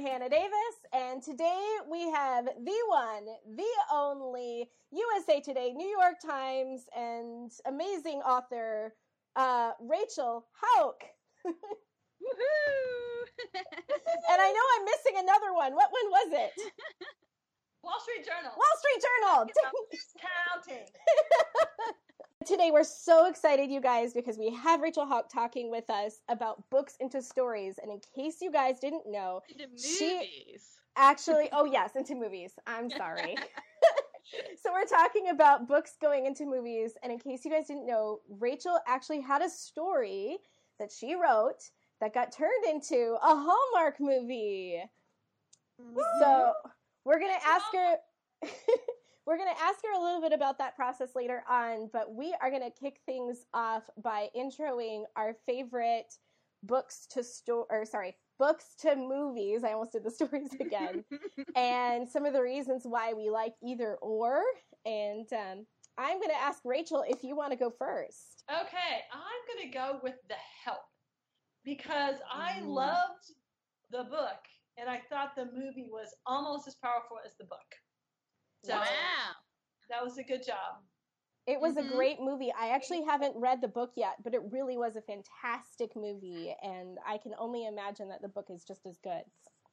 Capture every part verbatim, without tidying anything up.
Hannah Davis, and today we have the one, the only U S A Today, New York Times, and amazing author, uh, Rachel Hauck. Woohoo! And I know I'm missing another one. What one was it? Wall Street Journal. Wall Street Journal. Counting. Today we're so excited, you guys, because we have Rachel Hauck talking with us about books into stories. And in case you guys didn't know, into movies. She actually, oh yes, into movies. I'm sorry. So we're talking about books going into movies. And in case you guys didn't know, Rachel actually had a story that she wrote that got turned into a Hallmark movie. Woo! So we're going to ask her... We're going to ask her a little bit about that process later on, but we are going to kick things off by introing our favorite books to sto- or sorry, books to movies. I almost did the stories again. And some of the reasons why we like either or. And um, I'm going to ask Rachel if you want to go first. Okay, I'm going to go with The Help because I Mm. loved the book and I thought the movie was almost as powerful as the book. So Wow. that was a good job. It was Mhm. a great movie. I actually haven't read the book yet, but it really was a fantastic movie, and I can only imagine that the book is just as good.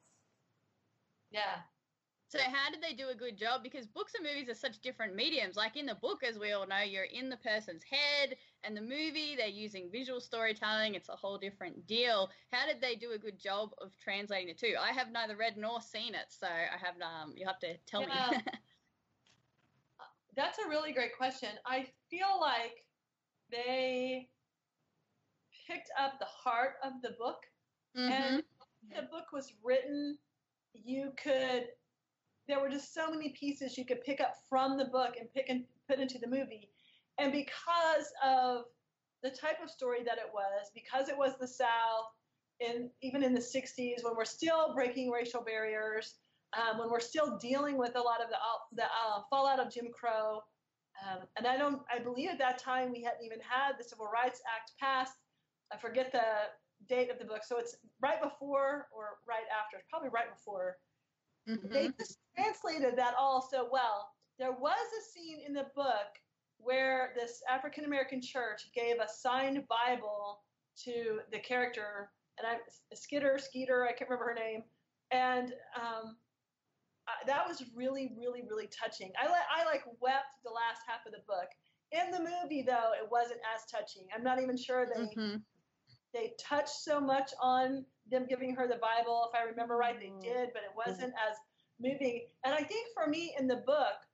Yeah. So how did they do a good job? Because books and movies are such different mediums. Like in the book, as we all know, you're in the person's head, and the movie, they're using visual storytelling. It's a whole different deal. How did they do a good job of translating the two? I have neither read nor seen it, so I have um. You have to tell Yeah. me. That's a really great question. I feel like they picked up the heart of the book. Mhm. And the book was written, you could, there were just so many pieces you could pick up from the book and pick and put into the movie. And because of the type of story that it was, because it was the South, in, even in the sixties, when we're still breaking racial barriers, um, when we're still dealing with a lot of the, the uh, fallout of Jim Crow, um, and I don't, I believe at that time we hadn't even had the Civil Rights Act passed. I forget the date of the book, so it's right before or right after. It's probably right before. Mhm. They just translated that all so well. There was a scene in the book where this African American church gave a signed Bible to the character, and I Skitter, Skeeter, I can't remember her name, and um, I, that was really, really, really touching. I like, I like wept the last half of the book. In the movie, though, it wasn't as touching. I'm not even sure they Mhm. they touched so much on them giving her the Bible. If I remember right, they did, but it wasn't as moving. And I think for me in the book,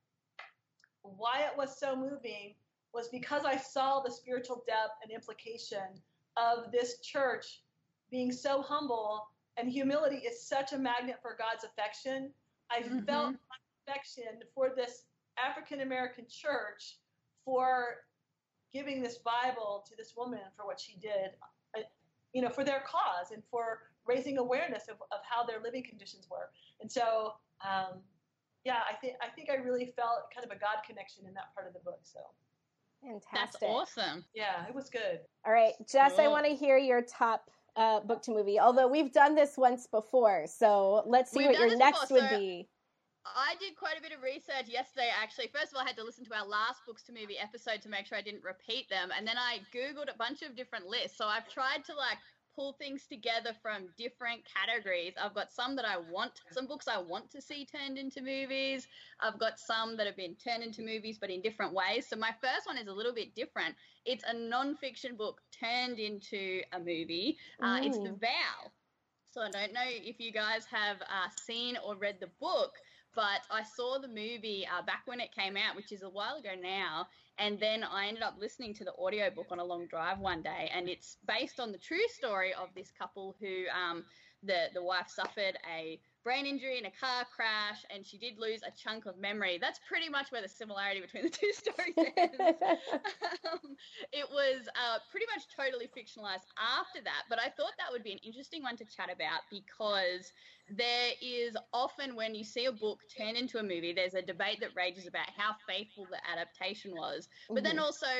why it was so moving was because I saw the spiritual depth and implication of this church being so humble, and humility is such a magnet for God's affection. I Mhm. felt my affection for this African American church for giving this Bible to this woman for what she did, uh, you know, for their cause and for raising awareness of, of how their living conditions were. And so, um, yeah, I think I think I really felt kind of a God connection in that part of the book. So, Fantastic. That's awesome. yeah, it was good. All right, Jess, I Cool. want to hear your top uh, book to movie, although we've done this once before, so let's see We've what done your this next before, would so- be. I did quite a bit of research yesterday, actually. First of all, I had to listen to our last Books to Movie episode to make sure I didn't repeat them. And then I Googled a bunch of different lists. So I've tried to, like, pull things together from different categories. I've got some that I want, some books I want to see turned into movies. I've got some that have been turned into movies, but in different ways. So my first one is a little bit different. It's a non-fiction book turned into a movie. Uh, it's The Mm. Vow. So I don't know if you guys have uh, seen or read the book, but I saw the movie uh, back when it came out, which is a while ago now, and then I ended up listening to the audiobook on a long drive one day, and it's based on the true story of this couple who um, the, the wife suffered a brain injury in a car crash, and she did lose a chunk of memory. That's pretty much where the similarity between the two stories ends. um, it was uh, pretty much totally fictionalized after that, but I thought that would be an interesting one to chat about because there is often when you see a book turn into a movie, there's a debate that rages about how faithful the adaptation was, but then Mhm. also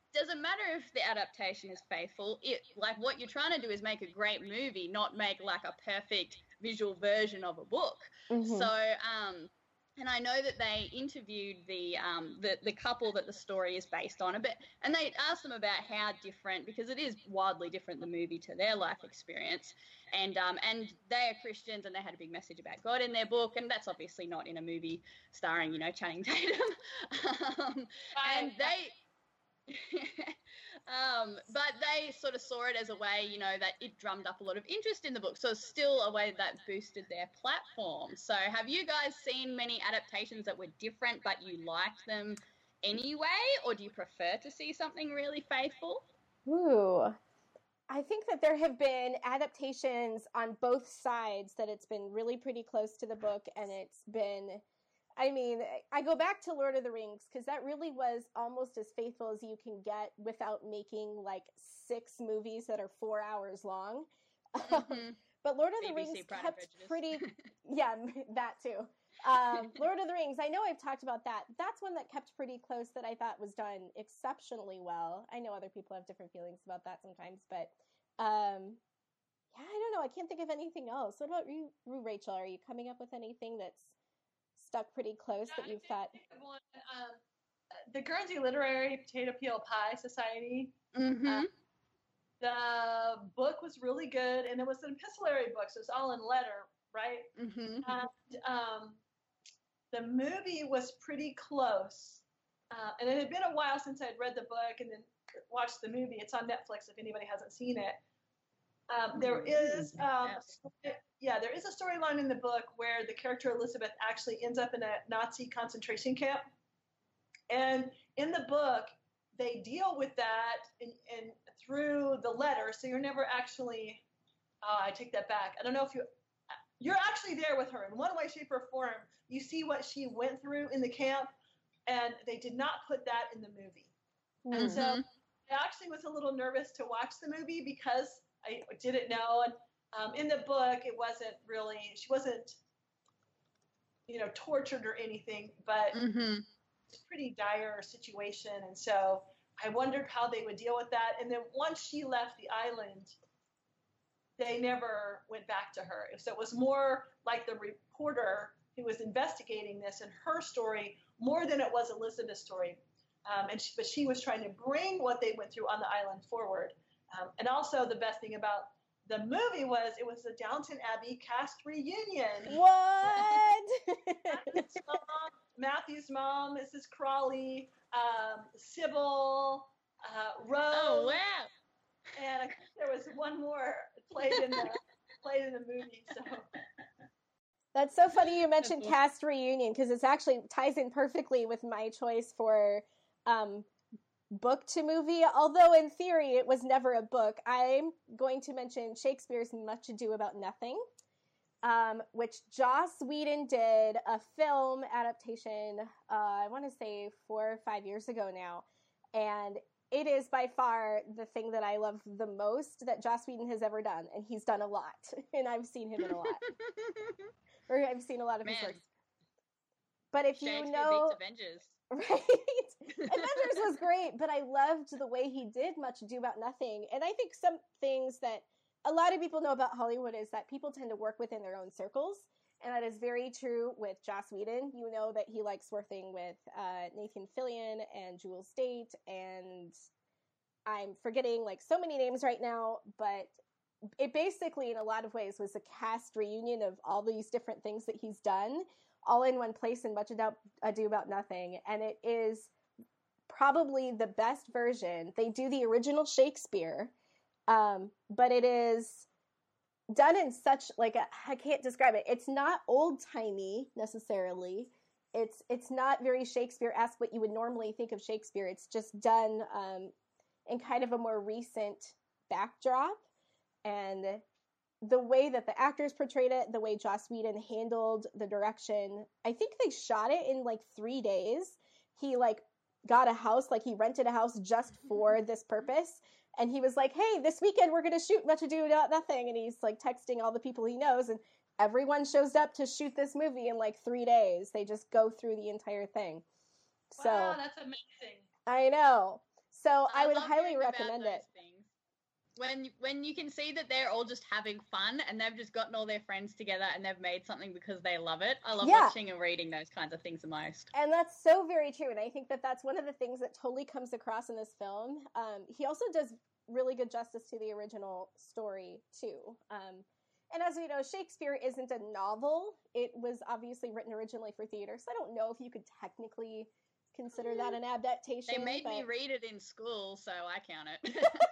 doesn't matter if the adaptation is faithful. It like what you're trying to do is make a great movie, not make like a perfect visual version of a book. Mm-hmm. So, um, and I know that they interviewed the um the the couple that the story is based on a bit, and they asked them about how different, because it is wildly different, the movie, to their life experience. And um and they are Christians, and they had a big message about God in their book, and that's obviously not in a movie starring, you know, Channing Tatum. um, and they. um, but they sort of saw it as a way, you know, that it drummed up a lot of interest in the book. So it's still a way that boosted their platform. So have you guys seen many adaptations that were different, but you liked them anyway? Or do you prefer to see something really faithful? Ooh. I think that there have been adaptations on both sides that it's been really pretty close to the book, and it's been... I mean, I go back to Lord of the Rings because that really was almost as faithful as you can get without making like six movies that are four hours long. Mm-hmm. But Lord of B B C the Rings Pride and kept Prejudice. pretty, yeah, that too. Um, Lord of the Rings, I know I've talked about that. That's one that kept pretty close that I thought was done exceptionally well. I know other people have different feelings about that sometimes, but um, yeah, I don't know. I can't think of anything else. What about you, Rachel? Are you coming up with anything that's stuck pretty close Yeah, that you've I thought? think of one, um, the Guernsey Literary Potato Peel Pie Society. Mm-hmm. Uh, the book was really good, and it was an epistolary book, so it's all in letter, right? Mm-hmm. And um, the movie was pretty close. Uh, and it had been a while since I'd read the book and then watched the movie. It's on Netflix if anybody hasn't seen it. Um, there is, um, Yes. yeah, there is a storyline in the book where the character Elizabeth actually ends up in a Nazi concentration camp. And in the book, they deal with that in, in, through the letter, so you're never actually, uh, I take that back. I don't know if you, you're actually there with her in one way, shape, or form. You see what she went through in the camp, and they did not put that in the movie. Mm. And so I actually was a little nervous to watch the movie because I didn't know. And um, in the book, it wasn't really, she wasn't, you know, tortured or anything, but Mm-hmm. it's a pretty dire situation. And so I wondered how they would deal with that. And then once she left the island, they never went back to her. So it was more like the reporter who was investigating this and her story more than it was Elizabeth's story. Um, and she, but she was trying to bring what they went through on the island forward. Um, and also the best thing about the movie was it was a Downton Abbey cast reunion. What? Matthew's mom, Matthew's mom, Missus Crawley, um, Sybil, uh, Rose. Oh, wow. And I think there was one more played in the played in the movie. So That's so funny you mentioned cast reunion because it's actually ties in perfectly with my choice for um, book to movie. Although in theory it was never a book. I'm going to mention Shakespeare's Much Ado About Nothing, um, which Joss Whedon did a film adaptation. Uh, I want to say four or five years ago now, and it is by far the thing that I love the most that Joss Whedon has ever done, and he's done a lot, and I've seen him in a lot, or I've seen a lot of Man. his works. But if Shakespeare you know, beats Avengers. right, Avengers was great, but I loved the way he did Much Ado About Nothing, and I think some things that a lot of people know about Hollywood is that people tend to work within their own circles. And that is very true with Joss Whedon. You know that he likes working with uh, Nathan Fillion and Jewel Staite, and I'm forgetting like so many names right now, but it basically in a lot of ways was a cast reunion of all these different things that he's done all in one place in Much Ado About Nothing. And it is probably the best version. They do the original Shakespeare, um, but it is done in such like a, I can't describe it. It's not old timey necessarily. It's it's not very Shakespeare-esque what you would normally think of Shakespeare. It's just done um, in kind of a more recent backdrop, and the way that the actors portrayed it, the way Joss Whedon handled the direction. I think they shot it in like three days. He like got a house, like he rented a house just for this purpose. And he was like, hey, this weekend we're going to shoot Much Ado About Nothing. And he's like texting all the people he knows. And everyone shows up to shoot this movie in like three days. They just go through the entire thing. So, wow, that's amazing. I know. So I, I would love highly hearing about recommend those it. things. When when you can see that they're all just having fun and they've just gotten all their friends together and they've made something because they love it. I love Yeah. watching and reading those kinds of things the most. And that's so very true. And I think that that's one of the things that totally comes across in this film. Um, he also does really good justice to the original story, too. Um, and as we know, Shakespeare isn't a novel. It was obviously written originally for theater. So I don't know if you could technically consider that an adaptation. They made but... me read it in school, so I count it.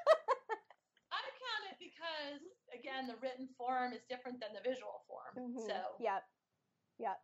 I count it because, again, the written form is different than the visual form. Mm-hmm. So, yep, yep.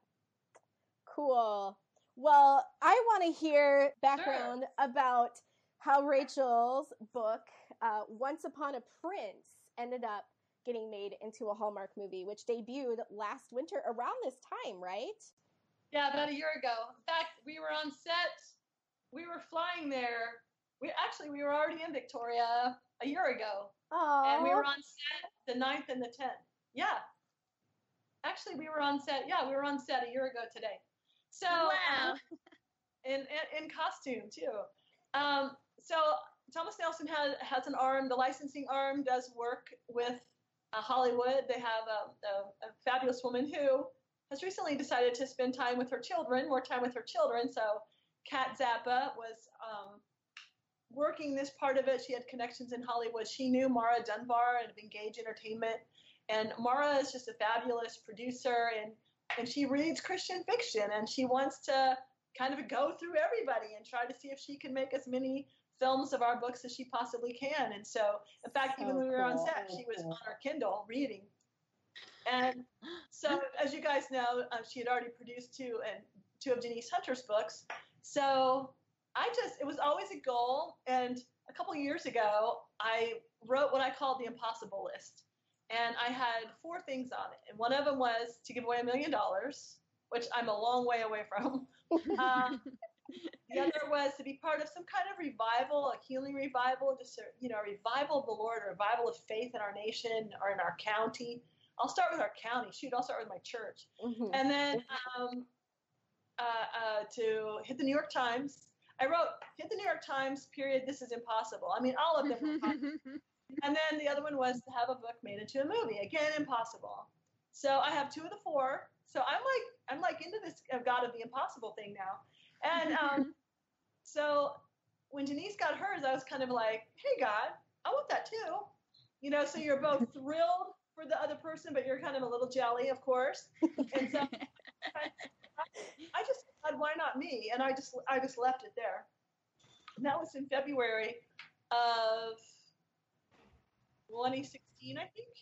Cool. Well, I want to hear background sure. about how Rachel's book, uh, Once Upon a Prince, ended up getting made into a Hallmark movie, which debuted last winter around this time, right? Yeah, about a year ago. In fact, we were on set. We were flying there. We actually we were already in Victoria a year ago. Oh. And we were on set the ninth and the tenth. Yeah. Actually, we were on set. Yeah, we were on set a year ago today. So wow. Um, in, in in costume too. Um, so Thomas Nelson has has an arm. The licensing arm does work with uh, Hollywood. They have a, a, a fabulous woman who has recently decided to spend time with her children, more time with her children. So Kat Zappa was um, working this part of it. She had connections in Hollywood. She knew Mara Dunbar and Engage Entertainment. And Mara is just a fabulous producer, and, and she reads Christian fiction, and she wants to kind of go through everybody and try to see if she can make as many films of our books as she possibly can. And so, in fact, So even when we were on cool. set, she was on her Kindle reading. And so, as you guys know, uh, she had already produced two and two of Denise Hunter's books. So I just, it was always a goal. And a couple years ago, I wrote what I called the impossible list. And I had four things on it. And one of them was to give away a million dollars, which I'm a long way away from. Um, the other was to be part of some kind of revival, a healing revival, just a, you know, a revival of the Lord, a revival of faith in our nation or in our county. I'll start with our county. Shoot, I'll start with my church. Mm-hmm. And then um, uh, uh, to hit the New York Times. I wrote, hit the New York Times, period, this is impossible. I mean, all of them were possible. And then the other one was to have a book made into a movie. Again, impossible. So I have two of the four. So I'm like, I'm like into this God of the impossible thing now. And um, so when Denise got hers, I was kind of like, hey, God, I want that too. You know, so you're both thrilled for the other person, but you're kind of a little jelly, of course. And so I, I just said, why not me? And I just, I just left it there. And that was in February of twenty sixteen, I think.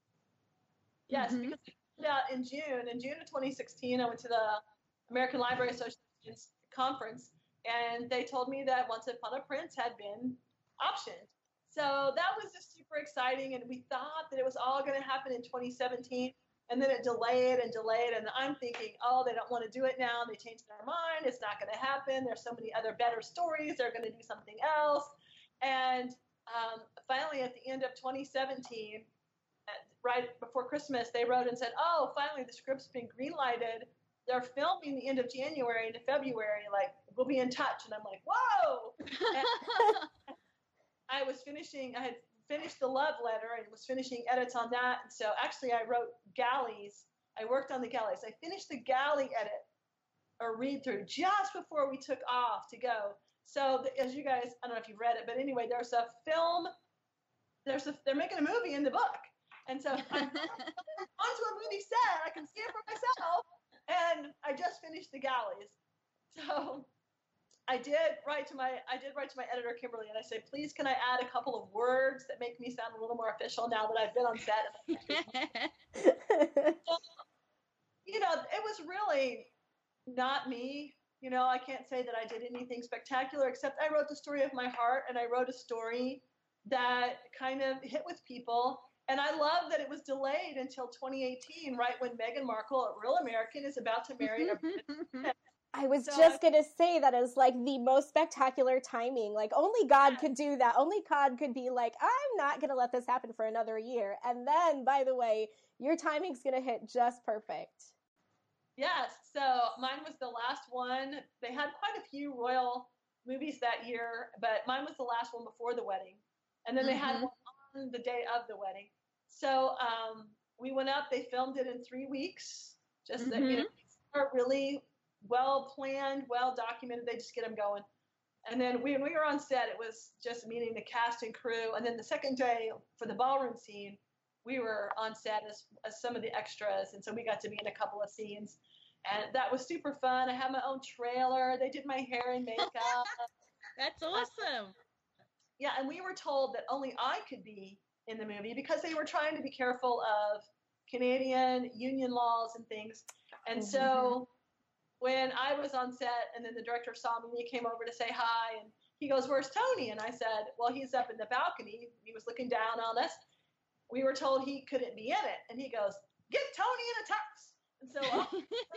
Yes, mm-hmm. Because I found out in June. In June of twenty sixteen, I went to the American Library Association's conference, and they told me that Once Upon a Prince had been optioned. So that was just super exciting, and we thought that it was all going to happen in twenty seventeen, and then it delayed and delayed, and I'm thinking, oh, they don't want to do it now. They changed their mind. It's not going to happen. There's so many other better stories. They're going to do something else. And um, finally, at the end of twenty seventeen, right before Christmas, they wrote and said, oh, finally, the script's been green-lighted. They're filming the end of January into February. Like, we'll be in touch. And I'm like, whoa! And I was finishing, I had finished the love letter and was finishing edits on that. And so actually, I wrote galleys. I worked on the galleys. I finished the galley edit or read through just before we took off to go. So the, as you guys, I don't know if you've read it, but anyway, there's a film, there's a, they're making a movie in the book. And so I'm onto a movie set. I can see it for myself. And I just finished the galleys. So I did write to my, I did write to my editor, Kimberly, and I said, please, can I add a couple of words that make me sound a little more official now that I've been on set? So, you know, it was really not me. You know, I can't say that I did anything spectacular, except I wrote the story of my heart, and I wrote a story that kind of hit with people. And I love that it was delayed until twenty eighteen, right when Meghan Markle, a real American, is about to marry a British. I was so, just going to say that is like the most spectacular timing. Like only God yeah. could do that. Only God could be like, I'm not going to let this happen for another year. And then, by the way, your timing's going to hit just perfect. Yes. So mine was the last one. They had quite a few royal movies that year, but mine was the last one before the wedding. And then they had Mhm. one on the day of the wedding. So um, we went up, they filmed it in three weeks. Just that, you know, Mhm. are really well planned, well documented. They just get them going. And then we, when we were on set, it was just meeting the cast and crew. And then the second day for the ballroom scene, we were on set as, as some of the extras. And so we got to be in a couple of scenes. And that was super fun. I had my own trailer. They did my hair and makeup. That's awesome. Yeah, and we were told that only I could be in the movie because they were trying to be careful of Canadian union laws and things. And Mhm. so when I was on set and then the director saw me, he came over to say hi and he goes, "Where's Tony?" And I said, "Well, he's up in the balcony. He was looking down on us." We were told he couldn't be in it. And he goes, "Get Tony in a tux." And so I'll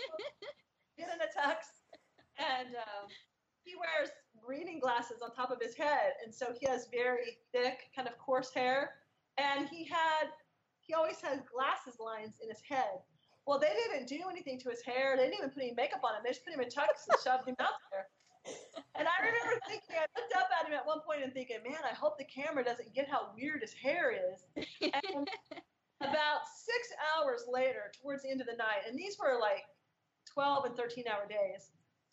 get in a tux. And um, he wears reading glasses on top of his head. And so he has very thick, kind of coarse hair. And he had, he always has glasses lines in his head. Well, they didn't do anything to his hair. They didn't even put any makeup on him. They just put him in tux and shoved him out there. And I remember thinking, I looked up at him at one point and thinking, man, I hope the camera doesn't get how weird his hair is. And about six hours later, towards the end of the night, and these were like twelve and thirteen hour days,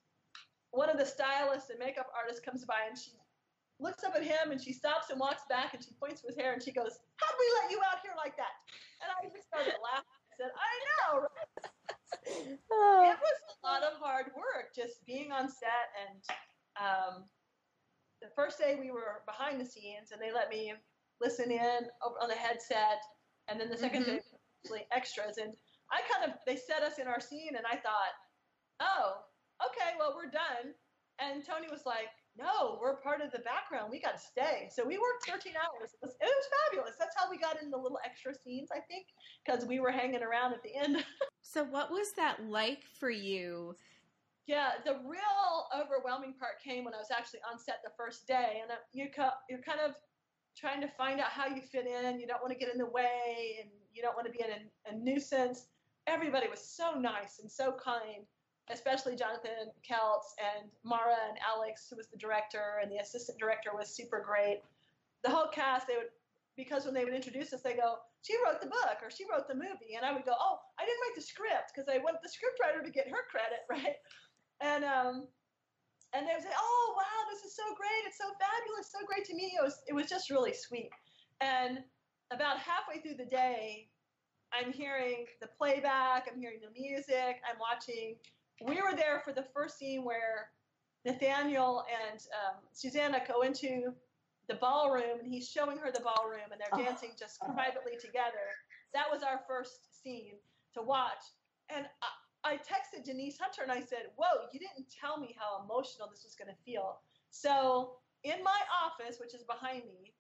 one of the stylists and makeup artists comes by and she looks up at him and she stops and walks back and she points to his hair and she goes, "How'd we let you out here like that?" And I just started laughing. I said, "I know, right?" Oh. It was a lot of hard work just being on set. And um, the first day we were behind the scenes and they let me listen in over on the headset. And then the second Mhm. day, actually extras. And I kind of, they set us in our scene and I thought, oh, okay, well, we're done. And Tony was like, "No, we're part of the background. We got to stay." So we worked thirteen hours. It was, it was fabulous. That's how we got in the little extra scenes, I think, because we were hanging around at the end. So what was that like for you? Yeah, the real overwhelming part came when I was actually on set the first day. And you you're kind of trying to find out how you fit in. You don't want to get in the way and you don't want to be a, a nuisance. Everybody was so nice and so kind, especially Jonathan Keltz and Mara and Alex, who was the director, and the assistant director was super great. The whole cast, they would, because when they would introduce us, they go, "She wrote the book," or "She wrote the movie." And I would go, "Oh, I didn't write the script," because I want the scriptwriter to get her credit, right? And um, and they would say, "Oh, wow, this is so great. It's so fabulous. So great to meet you." It was, it was just really sweet. And about halfway through the day, I'm hearing the playback, I'm hearing the music, I'm watching. We were there for the first scene where Nathaniel and um, Susanna go into the ballroom and he's showing her the ballroom and they're Oh. dancing just privately together. That was our first scene to watch. And I, I texted Denise Hunter and I said, "Whoa, you didn't tell me how emotional this was going to feel." So in my office, which is behind me,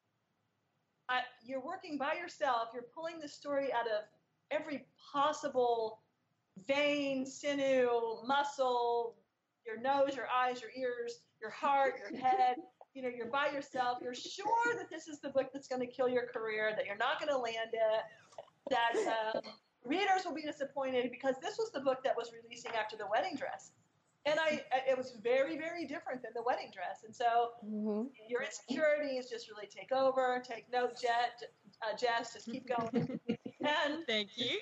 I, you're working by yourself. You're pulling the story out of every possible vein, sinew, muscle, your nose, your eyes, your ears, your heart, your head. You know, you're by yourself. You're sure that this is the book that's going to kill your career, that you're not going to land it, that um, readers will be disappointed, because this was the book that was releasing after The Wedding Dress. And I, it was very, very different than The Wedding Dress. And so Mhm. your insecurities just really take over. Take note, Jet, uh, Jess, just keep going. And Thank you.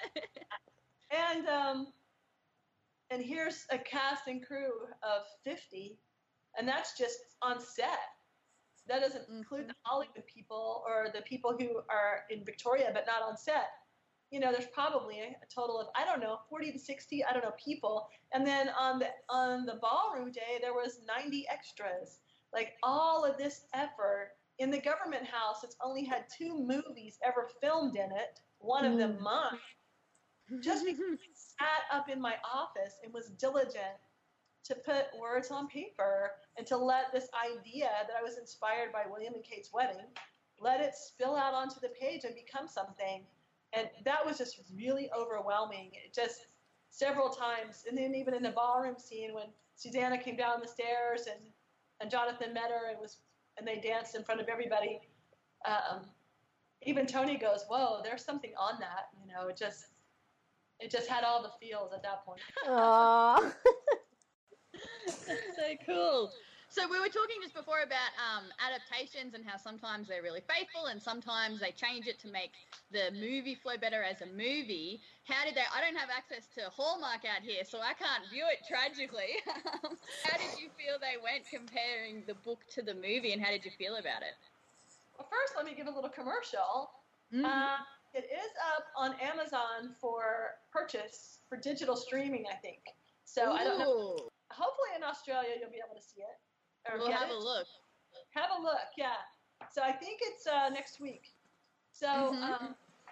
and um, and here's a cast and crew of fifty, and that's just on set. That doesn't include the Hollywood people or the people who are in Victoria but not on set. You know, there's probably a total of, I don't know, forty to sixty, I don't know, people. And then on the on the ballroom day, there was ninety extras. Like, all of this effort in the government house. It's only had two movies ever filmed in it, one of them mine. Just because I sat up in my office and was diligent to put words on paper and to let this idea that I was inspired by William and Kate's wedding, let it spill out onto the page and become something. And that was just really overwhelming. It just several times. And then even in the ballroom scene when Susanna came down the stairs and, and Jonathan met her and was and they danced in front of everybody. Um, even Tony goes, "Whoa, there's something on that." You know, it just it just had all the feels at that point. Aww. That's so cool. So we were talking just before about um, adaptations and how sometimes they're really faithful and sometimes they change it to make the movie flow better as a movie. How did they? I don't have access to Hallmark out here, so I can't view it tragically. How did you feel they went comparing the book to the movie, and how did you feel about it? Well, first, let me give a little commercial. Mm-hmm. Uh, it is up on Amazon for purchase for digital streaming, I think. So Ooh. I don't know. Hopefully in Australia you'll be able to see it. Or We'll get have it. a look. Have a look, yeah. So I think it's uh, next week. So Mhm. um,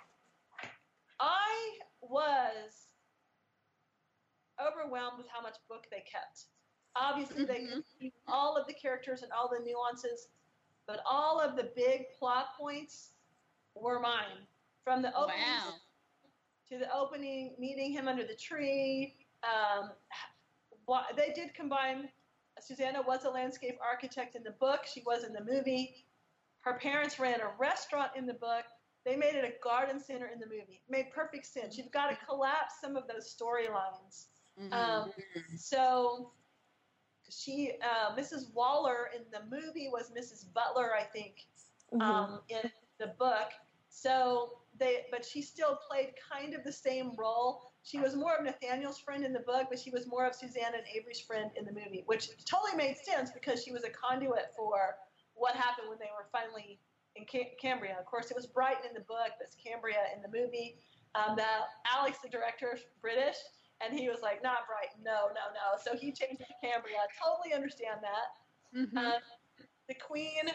I was overwhelmed with how much book they kept. Obviously, they Mhm. kept all of the characters and all the nuances, but all of the big plot points were mine. From the opening Wow. to the opening, meeting him under the tree. Um, wha- they did combine. Susanna was a landscape architect in the book. She was in the movie. Her parents ran a restaurant in the book. They made it a garden center in the movie. It made perfect sense. You've got to collapse some of those storylines. Mhm. Um, so she, uh, Missus Waller in the movie was Missus Butler, I think, Mhm. um, in the book. So they, but she still played kind of the same role. She was more of Nathaniel's friend in the book, but she was more of Susanna and Avery's friend in the movie, which totally made sense because she was a conduit for what happened when they were finally in Cam- Cambria. Of course, it was Brighton in the book, but it's Cambria in the movie. Um, the Alex, the director, is British, and he was like, "Not Brighton, no, no, no." So he changed it to Cambria. I totally understand that. Mhm. Um, the Queen.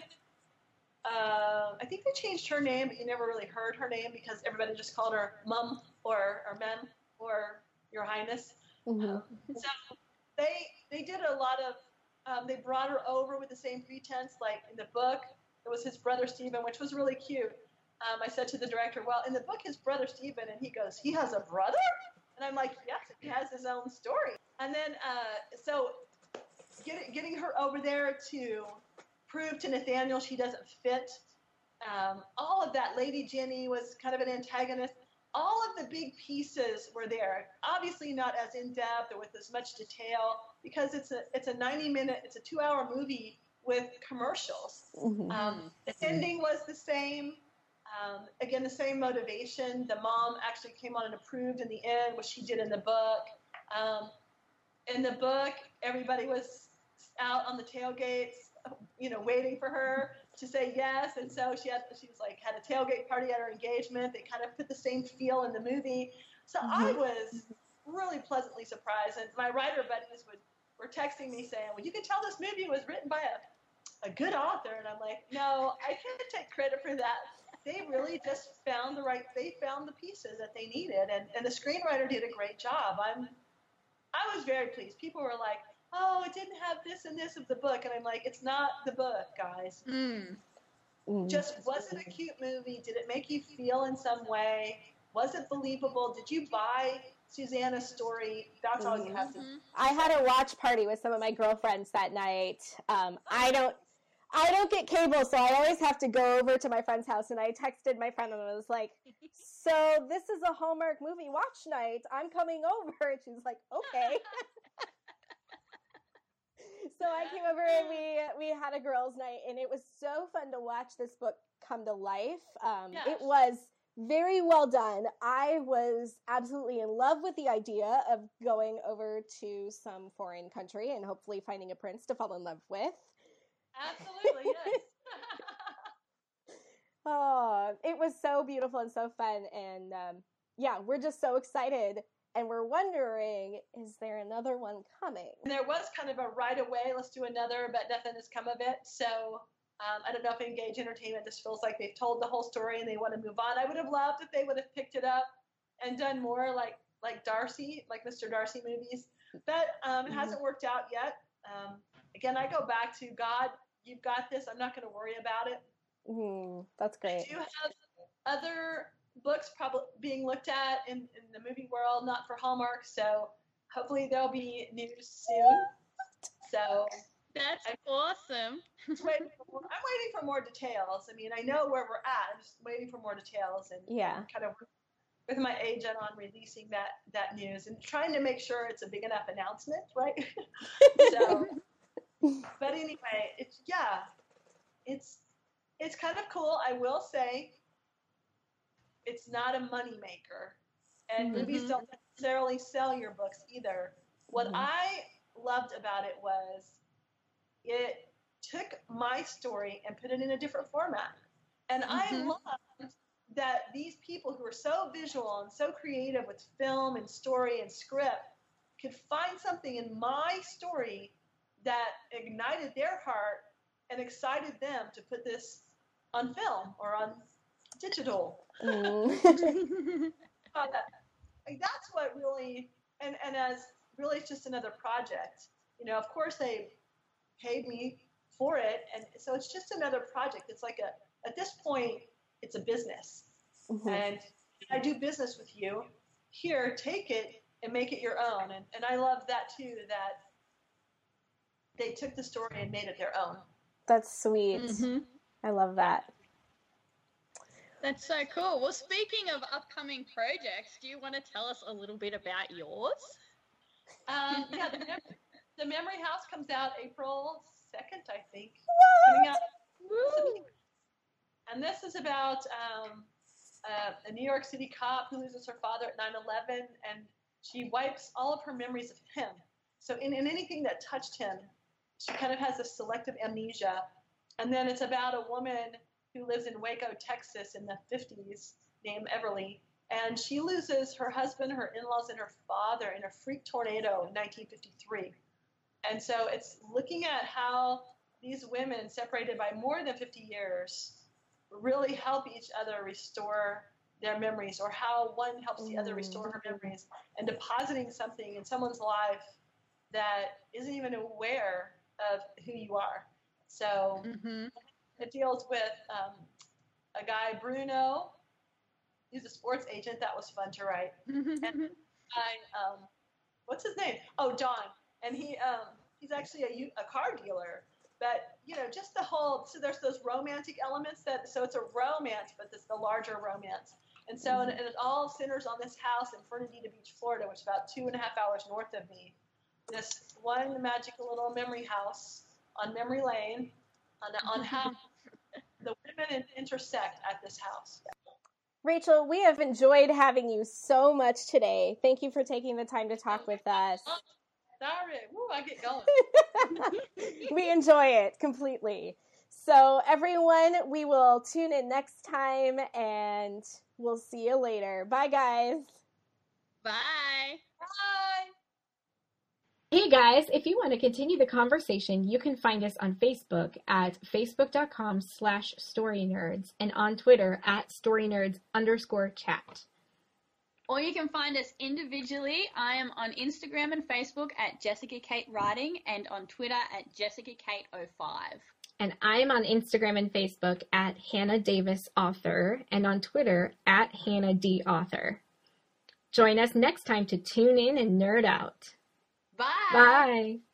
Uh, I think they changed her name, but you never really heard her name because everybody just called her Mum or or Mem or Your Highness. Mhm. So they they did a lot of. Um, they brought her over with the same pretense, like in the book, it was his brother Stephen, which was really cute. Um, I said to the director, "Well, in the book, his brother Stephen," and he goes, "He has a brother?" And I'm like, "Yes, he has his own story." And then uh, so getting getting her over there to prove to Nathaniel she doesn't fit. Um, all of that. Lady Jenny was kind of an antagonist. All of the big pieces were there. Obviously not as in depth or with as much detail because it's a it's a ninety minute, it's a two hour movie with commercials. Mhm. Um, the ending was the same. Um, again, the same motivation. The mom actually came on and approved in the end, what she did in the book. Um, in the book, everybody was out on the tailgates, you know, waiting for her to say yes. And so she had, she was like, had a tailgate party at her engagement. They kind of put the same feel in the movie. So I was really pleasantly surprised. And my writer buddies would, were texting me saying, well, you can tell this movie was written by a, a good author. And I'm like, no, I can't take credit for that. They really just found the right, they found the pieces that they needed. And, and the screenwriter did a great job. I'm, I was very pleased. People were like, oh, it didn't have this and this of the book. And I'm like, it's not the book, guys. Mm. Mhm. Just, was it a cute movie? Did it make you feel in some way? Was it believable? Did you buy Susanna's story? That's all you have to do. Mhm. I had a watch party with some of my girlfriends that night. Um, I don't, I don't get cable, so I always have to go over to my friend's house. And I texted my friend and I was like, "So this is a Hallmark movie watch night. I'm coming over." And she's like, "Okay." So I came over and we we had a girls' night, and it was so fun to watch this book come to life. Um, Yes. It was very well done. I was absolutely in love with the idea of going over to some foreign country and hopefully finding a prince to fall in love with. Absolutely, yes. Oh, it was so beautiful and so fun. And um, yeah, we're just so excited. And we're wondering, is there another one coming? And there was kind of a right away, let's do another, but nothing has come of it. So um, I don't know if Engage Entertainment just feels like they've told the whole story and they want to move on. I would have loved if they would have picked it up and done more like like Darcy, like Mister Darcy movies. But um, it hasn't worked out yet. Um, again, I go back to God, you've got this. I'm not going to worry about it. Mm, that's I great. do have other books probably being looked at in, in the movie world, not for Hallmark. So hopefully there'll be news soon. So That's I'm- awesome. just waiting for more, I'm waiting for more details. I mean, I know where we're at. I'm just waiting for more details and, Yeah. and kind of with my agent on releasing that that news and trying to make sure it's a big enough announcement, right? So But anyway, it's yeah, it's it's kind of cool. I will say, it's not a money maker, and Mhm. movies don't necessarily sell your books either. What Mhm. I loved about it was it took my story and put it in a different format, and I Mhm. loved that these people who are so visual and so creative with film and story and script could find something in my story that ignited their heart and excited them to put this on film or on digital. Mm. Uh, like, that's what really, and, and as really it's just another project. You know, of course they paid me for it, and so it's just another project. It's like a, at this point, it's a business. Mhm. And I do business with you. Here, take it and make it your own. And, and I love that too, that they took the story and made it their own. That's sweet. Mhm. I love that. That's so cool. Well, speaking of upcoming projects, do you want to tell us a little bit about yours? Um, yeah, the, Mem- the Memory House comes out April second, I think. What? Coming out. Woo! And this is about um, uh, a New York City cop who loses her father at nine eleven, and she wipes all of her memories of him. So in, in anything that touched him, she kind of has a selective amnesia. And then it's about a woman who lives in Waco, Texas in the fifties named Everly. And she loses her husband, her in-laws, and her father in a freak tornado in nineteen fifty-three. And so it's looking at how these women, separated by more than fifty years, really help each other restore their memories, or how one helps the other restore her memories, and depositing something in someone's life that isn't even aware of who you are. So Mm-hmm. it deals with um, a guy, Bruno. He's a sports agent. That was fun to write. And I, um, what's his name? Oh, Don. And he um, he's actually a, a car dealer. But, you know, just the whole, so there's those romantic elements that, so it's a romance, but it's the larger romance. And so mm-hmm. and it all centers on this house in Fernandina Beach, Florida, which is about two and a half hours north of me. This one magical little memory house on Memory Lane, on, on how the women intersect at this house. Rachel, we have enjoyed having you so much today. Thank you for taking the time to talk with us. Oh, sorry. Woo, I get going. We enjoy it completely. So everyone, we will tune in next time, and we'll see you later. Bye, guys. Bye. Bye. Hey guys, if you want to continue the conversation, you can find us on Facebook at facebook.com slash storynerds and on Twitter at storynerds underscore chat. Or you can find us individually. I am on Instagram and Facebook at Jessica Kate Writing and on Twitter at Jessica Kate oh five. And I'm on Instagram and Facebook at Hannah Davis Author and on Twitter at Hannah D Author. Join us next time to tune in and nerd out. Bye. Bye.